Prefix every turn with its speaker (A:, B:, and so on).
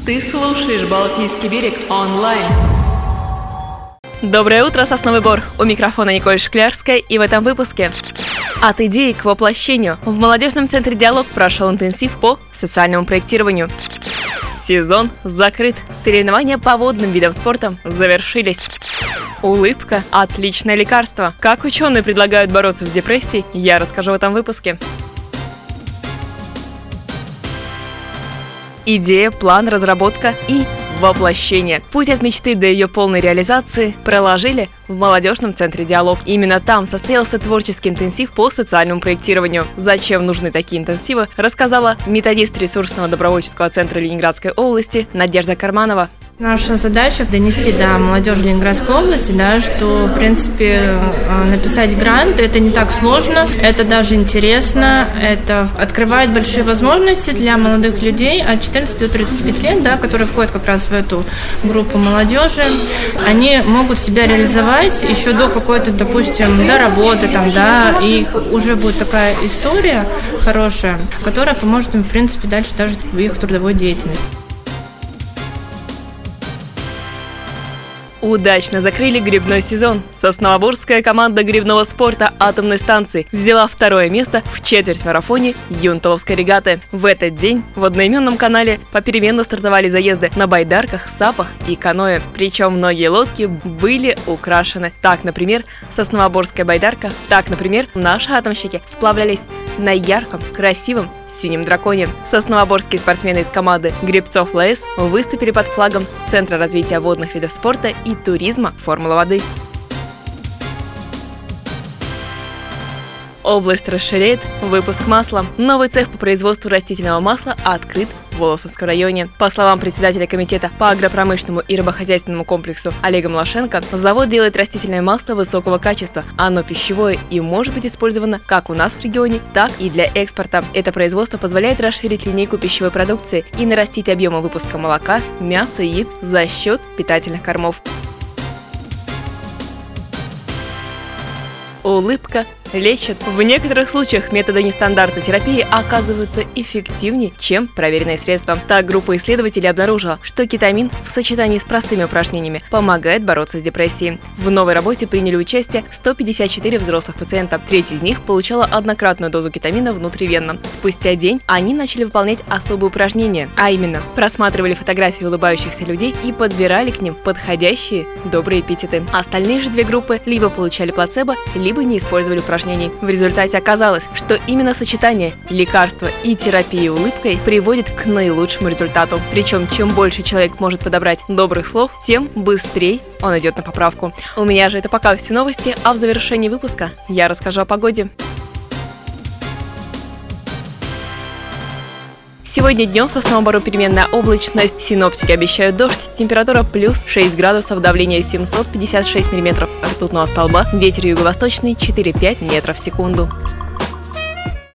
A: Ты слушаешь «Балтийский берег» онлайн.
B: Доброе утро, Сосновый Бор! У микрофона Николь Шклярская, и в этом выпуске: от идеи к воплощению. В молодежном центре «Диалог» прошел интенсив по социальному проектированию. Сезон закрыт. Соревнования по водным видам спорта завершились. Улыбка – отличное лекарство. Как ученые предлагают бороться с депрессией, я расскажу в этом выпуске. Идея, план, разработка и воплощение. Путь от мечты до ее полной реализации проложили в молодежном центре «Диалог». Именно там состоялся творческий интенсив по социальному проектированию. Зачем нужны такие интенсивы, рассказала методист ресурсного добровольческого центра Ленинградской области Надежда Карманова.
C: Наша задача донести до молодежи Ленинградской области, что, в принципе, написать грант – это не так сложно, это даже интересно, это открывает большие возможности для молодых людей от 14 до 35 лет, которые входят как раз в эту группу молодежи. Они могут себя реализовать еще до какой-то, допустим, до работы, и уже будет такая история хорошая, которая поможет им, в принципе, дальше даже в их трудовой деятельности.
B: Удачно закрыли гребной сезон. Сосновоборская команда гребного спорта атомной станции взяла второе место в четвертьмарафоне Юнталовской регаты. В этот день в одноименном канале попеременно стартовали заезды на байдарках, сапах и каноэ. Причем многие лодки были украшены. Так, например, Сосновоборская байдарка. Так, например, наши атомщики сплавлялись на ярком, красивом синем драконе. Сосновоборские спортсмены из команды гребцов ЛАЭС выступили под флагом Центра развития водных видов спорта и туризма «Формула воды». Область расширяет выпуск масла. Новый цех по производству растительного масла открыт в Волосовском районе. По словам председателя комитета по агропромышленному и рыбохозяйственному комплексу Олега Малашенко, завод делает растительное масло высокого качества. Оно пищевое и может быть использовано как у нас в регионе, так и для экспорта. Это производство позволяет расширить линейку пищевой продукции и нарастить объемы выпуска молока, мяса и яиц за счет питательных кормов. Улыбка лечит. В некоторых случаях методы нестандартной терапии оказываются эффективнее, чем проверенные средства. Так, группа исследователей обнаружила, что кетамин в сочетании с простыми упражнениями помогает бороться с депрессией. В новой работе приняли участие 154 взрослых пациента. Треть из них получала однократную дозу кетамина внутривенно. Спустя день они начали выполнять особые упражнения, а именно просматривали фотографии улыбающихся людей и подбирали к ним подходящие добрые эпитеты. Остальные же две группы либо получали плацебо, либо не использовали упражнения. В результате оказалось, что именно сочетание лекарства и терапии улыбкой приводит к наилучшему результату. Причем, чем больше человек может подобрать добрых слов, тем быстрее он идет на поправку. У меня же это пока все новости, а в завершении выпуска я расскажу о погоде. Сегодня днем в Сосновом Бору переменная облачность. Синоптики обещают дождь. Температура плюс 6 градусов, давление 756 миллиметров ртутного столба. Ветер юго-восточный 4-5 метров в секунду.